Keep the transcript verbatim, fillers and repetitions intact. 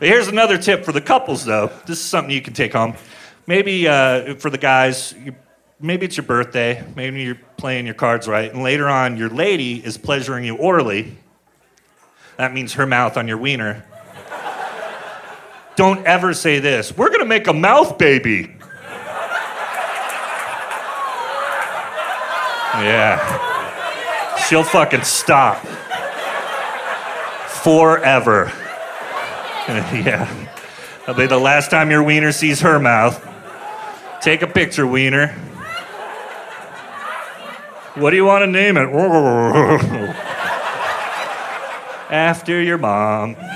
Here's another tip for the couples, though. This is something you can take home. Maybe uh, for the guys, you, maybe it's your birthday. Maybe you're playing your cards right. And later on, your lady is pleasuring you orally. That means her mouth on your wiener. Don't ever say this. We're going to make a mouth baby. Yeah. She'll fucking stop. Forever. Yeah. That'll be the last time your wiener sees her mouth. Take a picture, wiener. What do you want to name it? After your mom.